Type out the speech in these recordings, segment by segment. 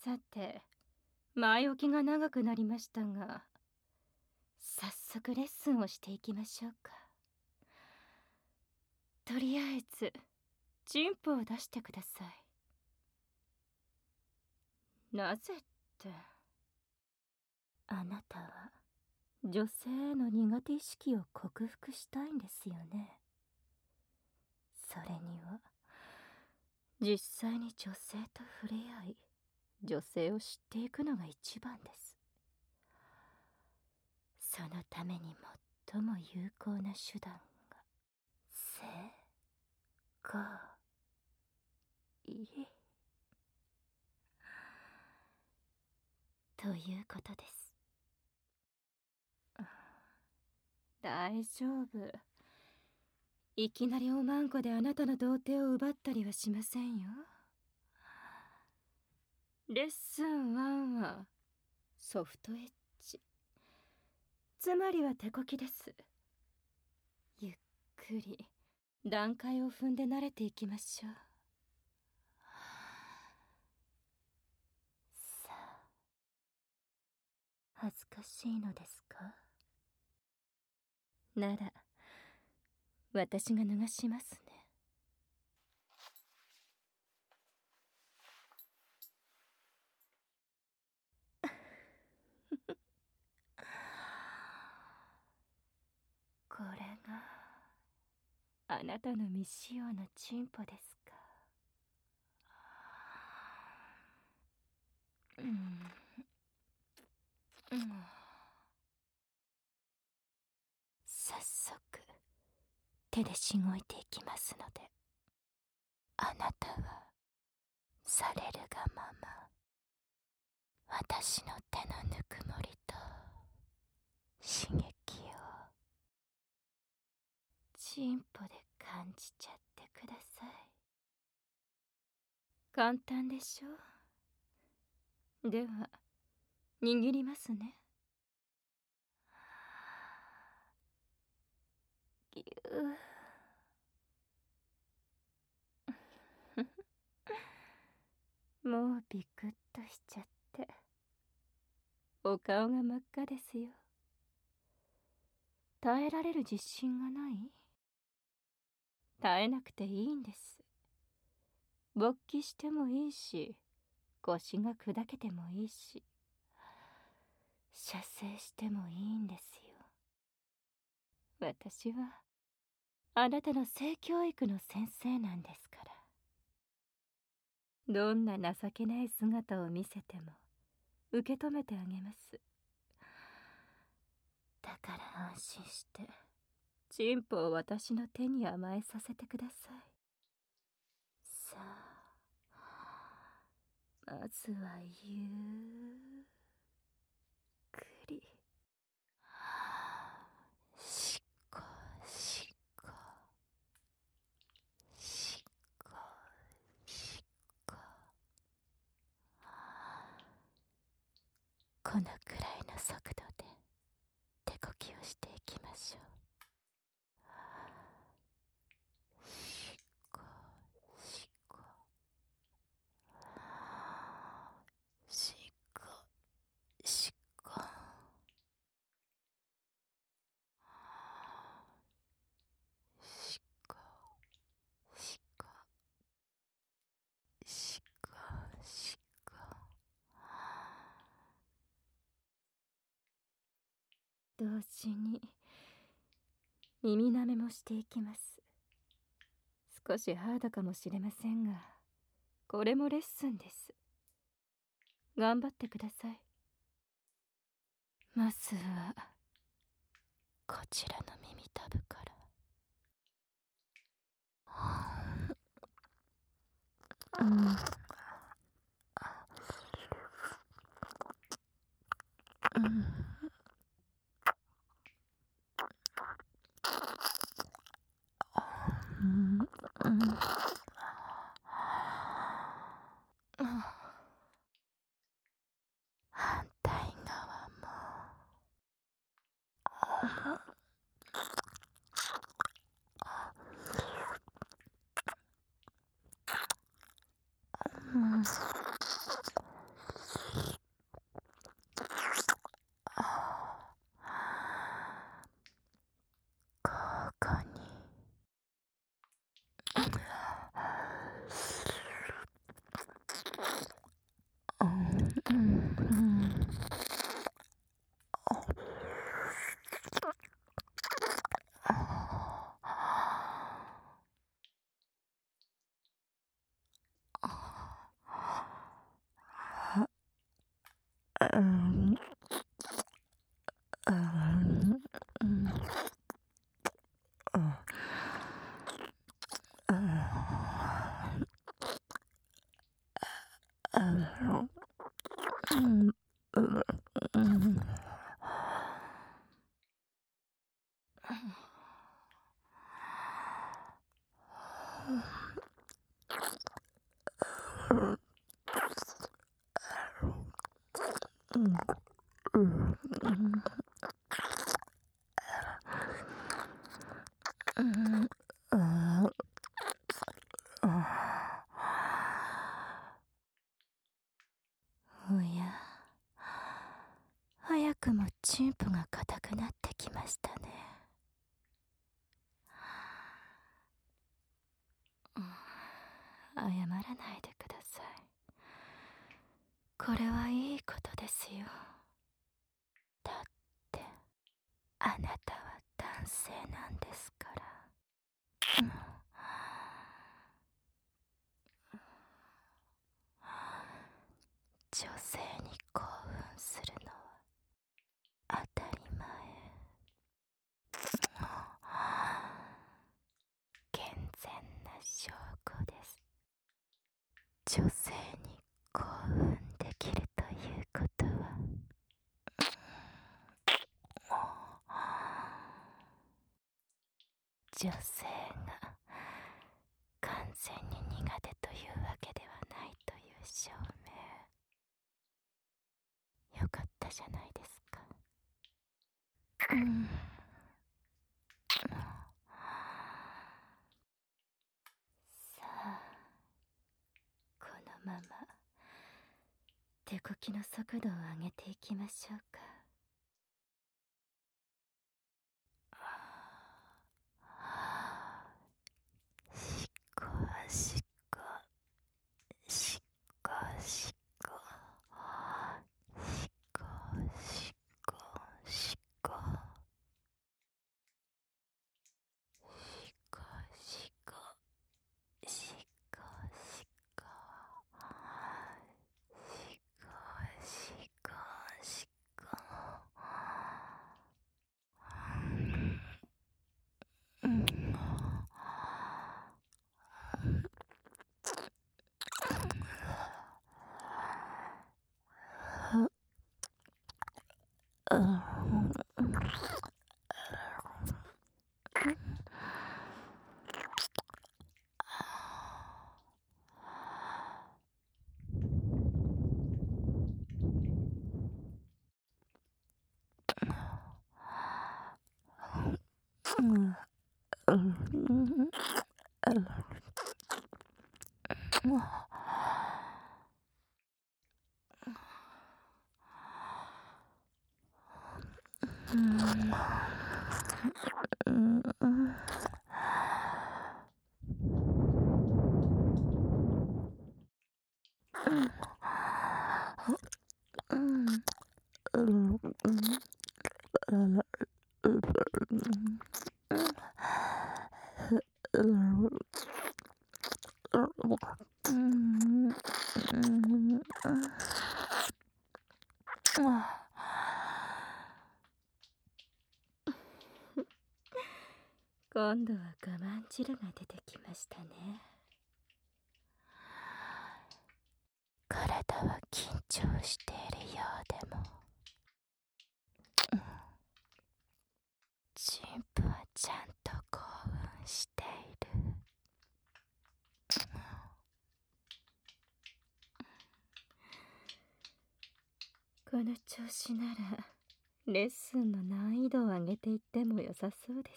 さて、前置きが長くなりましたが、早速レッスンをしていきましょうか。とりあえずチンポを出してください。なぜって、あなたは女性への苦手意識を克服したいんですよね。それには実際に女性と触れ合い、女性を知っていくのが一番です。そのために最も有効な手段が性行為ということです。大丈夫。いきなりおまんこであなたの童貞を奪ったりはしませんよ。レッスン1はソフトエッジ、つまりは手こきです。ゆっくり段階を踏んで慣れていきましょう。さあ、恥ずかしいのですか？なら私が脱がしますね。これがあなたの未使用のチンポですか。早速手でしごいていきますので、あなたはされるがまま私の手のぬくもりと刺激をチンポで感じちゃってください。簡単でしょ。では握りますね。ぎゅーもうビクッとしちゃってお顔が真っ赤ですよ。耐えられる自信がない？耐えなくていいんです。勃起してもいいし、腰が砕けてもいいし、射精してもいいんですよ。私はあなたの性教育の先生なんですから。どんな情けない姿を見せても受け止めてあげます。だから安心してチンポを私の手に甘えさせてください。さあ、まずはゆっくりしこしこしこしこ、このくらいの速度で手こきをしていきましょう。しこしこしこしこしこしこしこしこ、同時に耳なめもしていきます。少しハードかもしれませんが、これもレッスンです。頑張ってください。まずはこちらの耳たぶから。反対側も。 おや、早くもチンプが硬くなってきましたね。謝らないでください。これはいいことですよ。だってあなたは男性なんですから。女性に興奮するのは当たり前。健全な証拠です。女性に興奮できるということは、女性が完全に苦手というわけではないという証明。よかったじゃないですか。さあ、このまま手こきの速度を上げていきましょうか。しこしこしこしこしこしこしこしこしこしこしこしこしこしこ。今度は我慢汁が出てきましたね。体は緊張しているようでも、チンプはちゃんと興奮している。この調子ならレッスンの難易度を上げていっても良さそうです。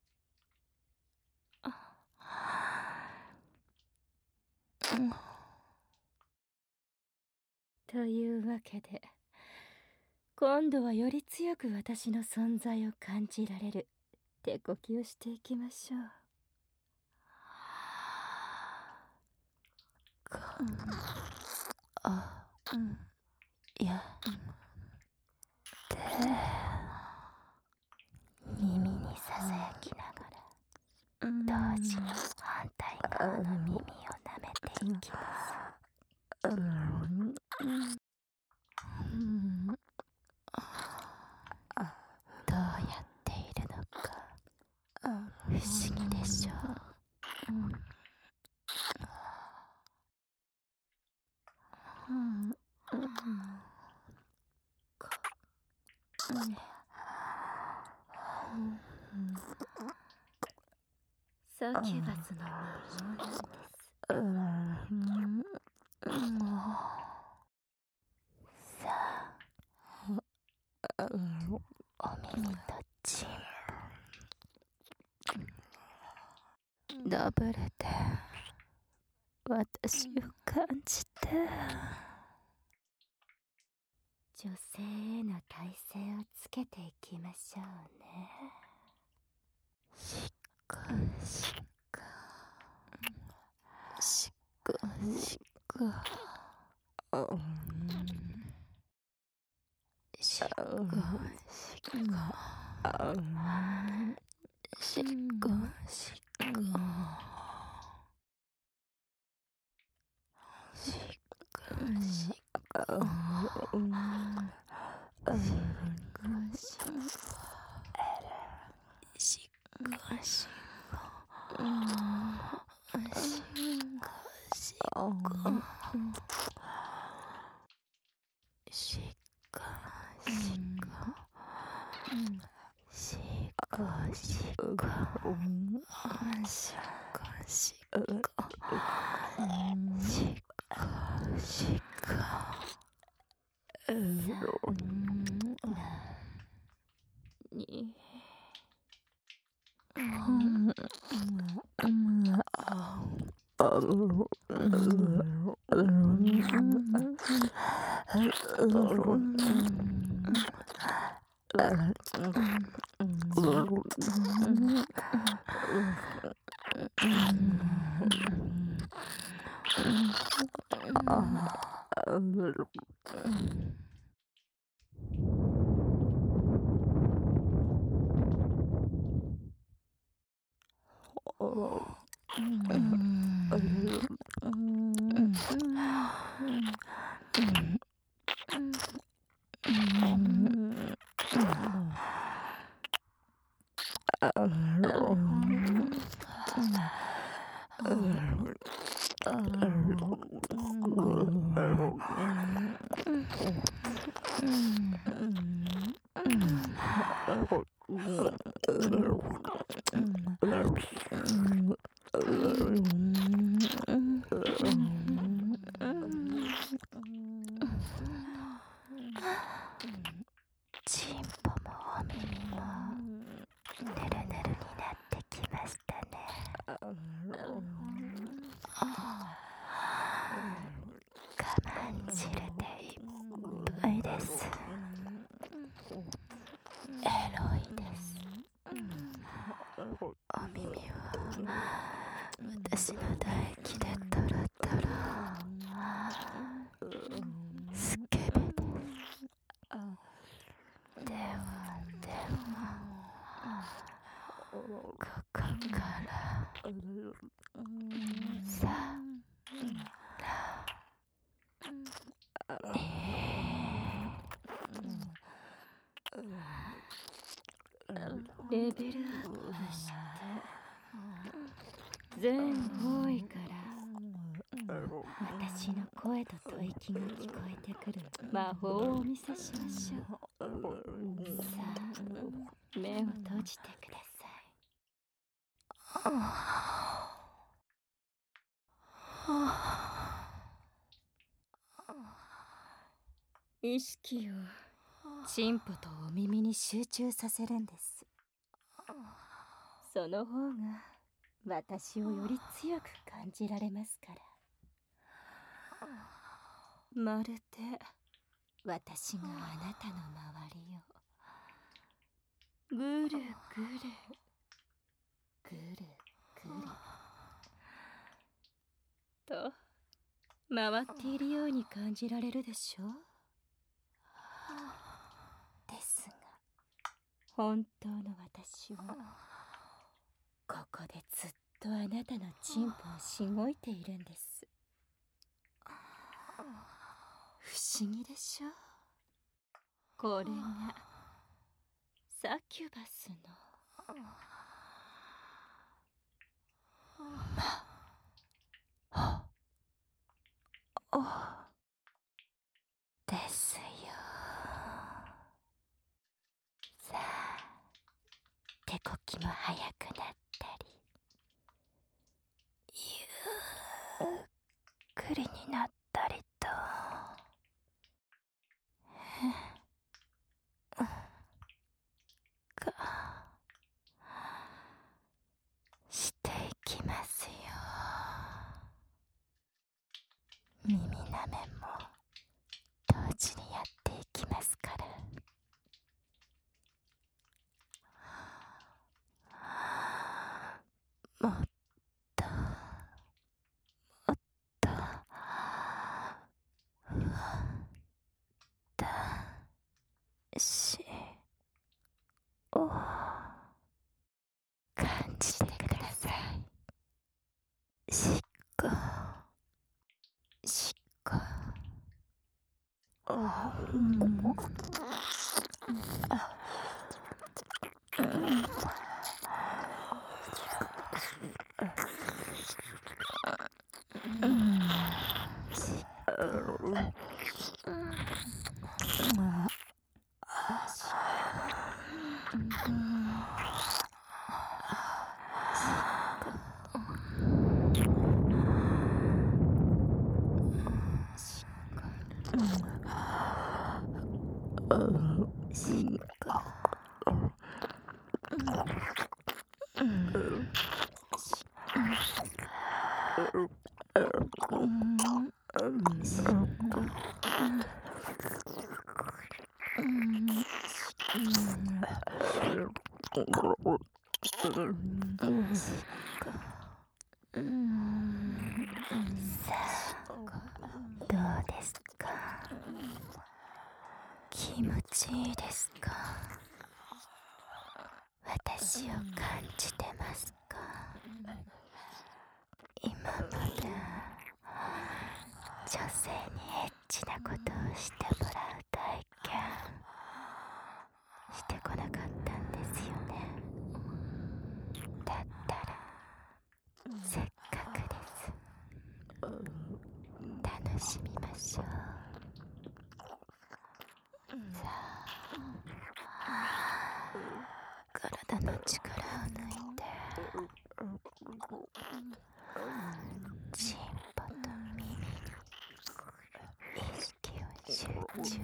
というわけで、今度はより強く私の存在を感じられる手こきをしていきましょう。やって耳にささやきながら同時に反対側の耳を舐めていきます。どうやっているのか不思議でしょう。 サキュバスの魔法なんです。さあ、お耳とチンダブルで私を感じて、女性への耐性をつけていきましょうね。しかしかしかしかしかしかしかしチンポもお耳もぬるぬるになってきましたね。我慢汁でいっぱいです。エロいです。お耳は私の唾液でトロトロ。スケベです。ではここからさレベルアップして全方位から私の声と吐息が聞こえてくる魔法をお見せしましょう。さあ、目を閉じてください。意識をチンポとお耳に集中させるんです。その方が私をより強く感じられますから。まるで私があなたの周りをぐるぐるぐるぐると回っているように感じられるでしょう。ですが本当の私はここでずっとあなたのチンポをしごいているんです。不思議でしょう。これがサキュバスのですよ。 も速くなったり、ゆっくりになったりと、していきますよ。耳なめも同時にやっていきますから。もっともっとふわっとしを感じてください。しっこしっこさあ、どうですか？気持ちいいですか？私を感じてますか？今まで女性にエッチなことをしてもらう体験してこなかったんですよね。だったらせっかくです。楽しみましょう。さあ、体の力を抜いてチンポと耳に意識を集中させて、しっ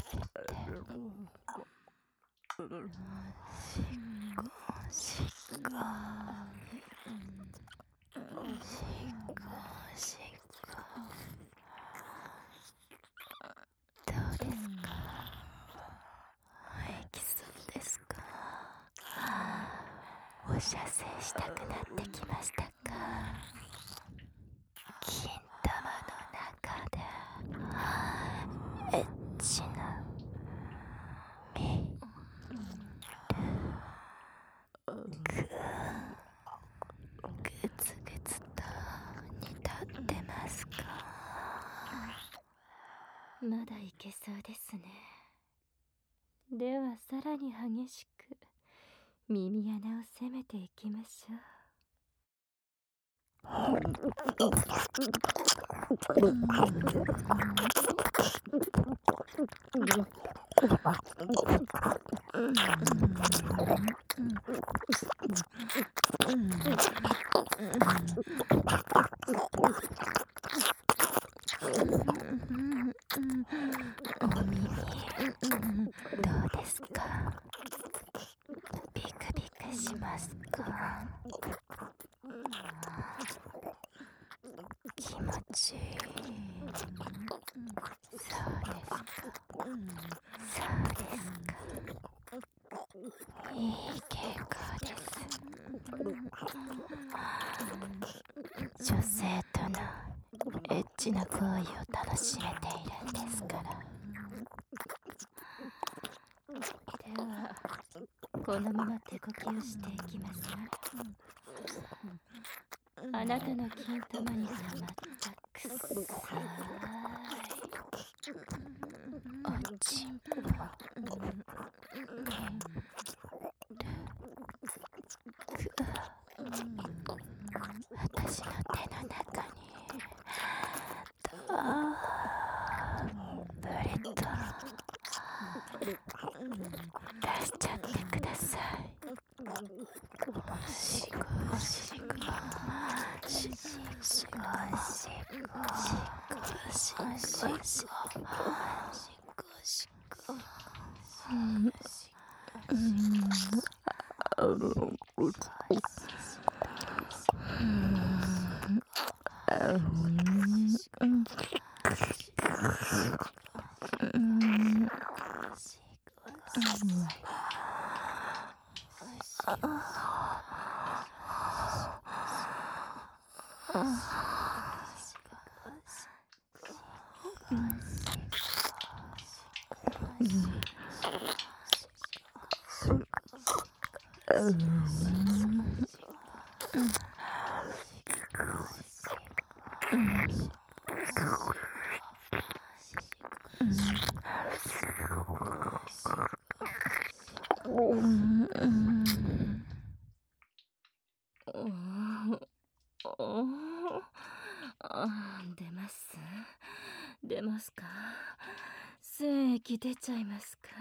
こしっこしっこしっこ。どうですか？エキスですか？お射精したくなってきましたか？金玉の中でエッチな見るぐつぐつと煮立ってますか？まだいけそうですね。ではさらに激しく耳穴を攻めていきましょう。お耳どうですか？ビクビクしますか？気持ちいい。そうですか。そうですか。いい傾向です。女性とのエッチな行為を楽しめているんですから。ではこのまま手こきをしていきますね。あなたの金玉に溜まったくさいおちんぽ私の手の中にたっぷりと出しちゃってください。 出ます。出ますか。精液出ちゃいますか。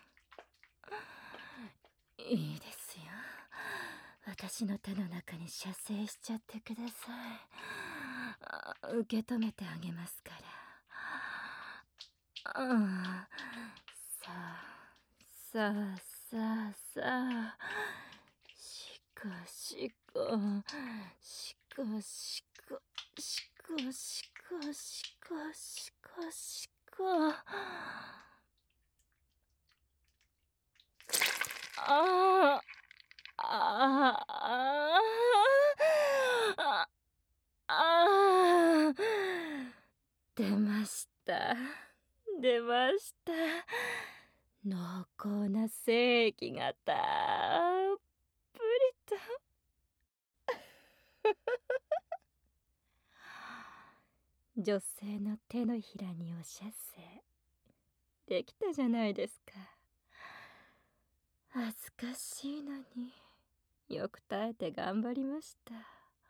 いいですよ。私の手の中に射精しちゃってください。受け止めてあげますから。さあ、さあ、さあ、さあ。しこしこ、しこしこ、しこしこ、しこしこ、しこ。ああ、ああ、ああ、出ました。出ました。濃厚な精液がたっぷりと。女性の手のひらにお射精できたじゃないですか。恥ずかしいのによく耐えて頑張りました。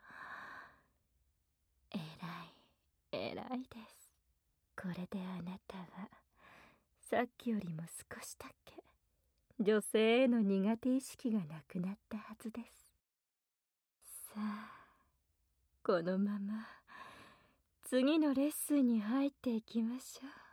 偉い偉いです。これであなたはさっきよりも少しだけ女性への苦手意識がなくなったはずです。さあ、このまま次のレッスンに入っていきましょう。